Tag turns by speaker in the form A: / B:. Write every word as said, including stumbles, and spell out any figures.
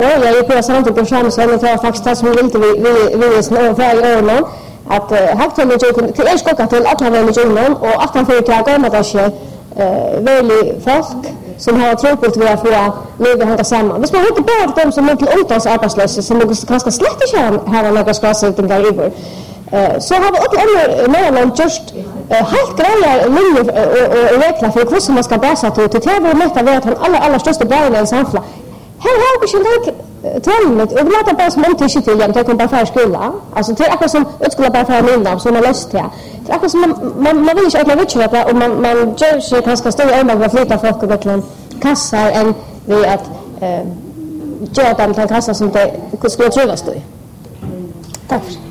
A: Och jag är på samtidigt på skärmen så jag tar faktiskt det som vi inte vi vi vi snör för i öronen att högtalare till är skockat till alla religioner och att han får ta gamla dagar eh väldigt folk som har tro på att vi har få leva hänga samman. Hvis man inte bara de som är till åldersarbetslösa som ganska slett inte har några skador över. Eh så har vi också andra mellan just helt grejer linjer och regler för hur man ska bäsa till till tävla med att vara alla alla största grejerna i samhället. Här har vi ju inte tränat och låta bara som inte till igen till bara för skola. Alltså det är akkurat som utskola bara för minna som man löst det. Det är akkurat som man man vill inte öppna vitchra och man man gör sig ganska stor ömma vad flytta folk och verkligen kassar än vi att eh göra dem till kassar som det skulle trivas i. Tack.